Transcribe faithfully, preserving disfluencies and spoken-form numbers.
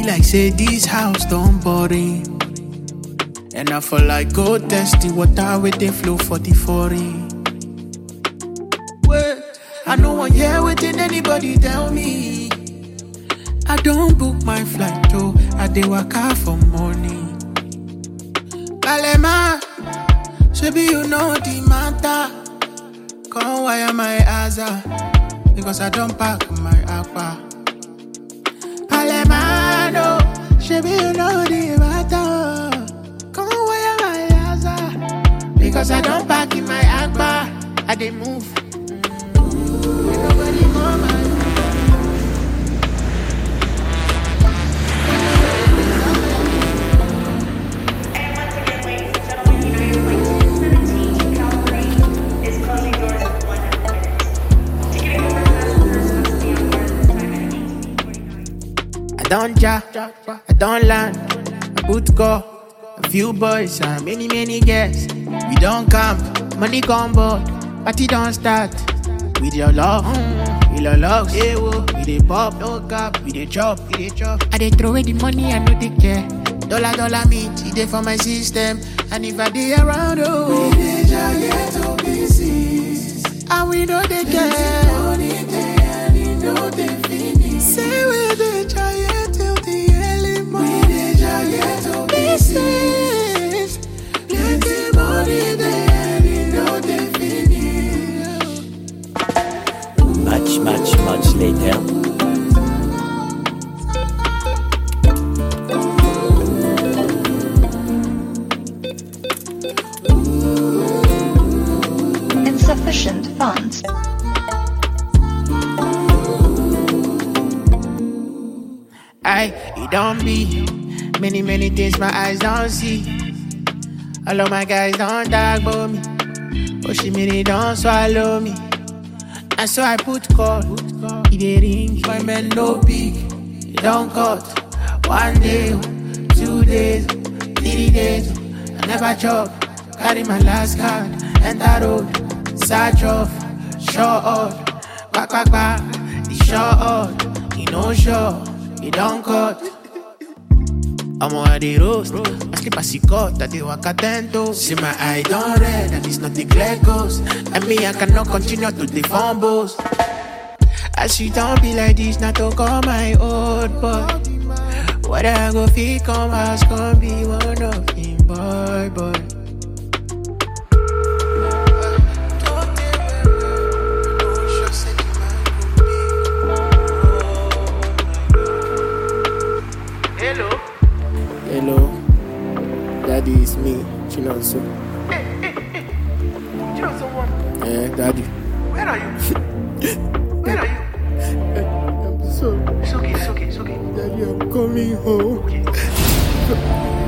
Be like say this house don't body. And I feel like go test the water with the flow for the forty. Well, I know one year waiting anybody tell me. I don't book my flight though, I dey waka for money. Kalema, shebi you know the matter. Come wire my aza, because I don't pack my aqua. Kalema, no, shebi you know the matter. Come wire my aza, because I don't pack in my aqua. I dey move. Nobody come my I don't ja, I don't land, I put go. A few boys and many, many girls. We don't camp, money come board, party don't start. With your love, mm, with your love, hey, whoa. We dey pop, no cap, we dey chop, we dey chop. I dey throw away the money, I know they care. Dollar, dollar meat, it dey for my system. And if I dey around, oh, we dey just get pieces. And we know they care. Money dey and it know they finish. Say we dey giant till the early morning. We dey giant pieces. Plenty money dey and it know they finish. Much, much, much later. Insufficient funds. I, it don't be many, many things my eyes don't see. All of my guys don't talk about me. Oh, she made don't swallow me. And so I put call, it dey ring. My men no big, it don't cut. One day, two days, three days. I never chop, carry my last card, enter road, search off, show off, back, back, back, the show off, you know sure, it don't cut. I'm on the roast, I sleep as he cut, that they walk atento. See my eye don't red, and it's not the clear ghost. And me, I cannot continue to the fumbles. As she don't be like this, not to call my old boy. What I go feed come house, come be one of him, boy, boy. Hello. Hello. Daddy is me, Chinonso. Hey, hey, hey. Chinonso what? Eh, Daddy. Where are you? Where are you? I'm sorry. It's okay, it's okay, it's okay. Daddy, I'm coming home. Okay.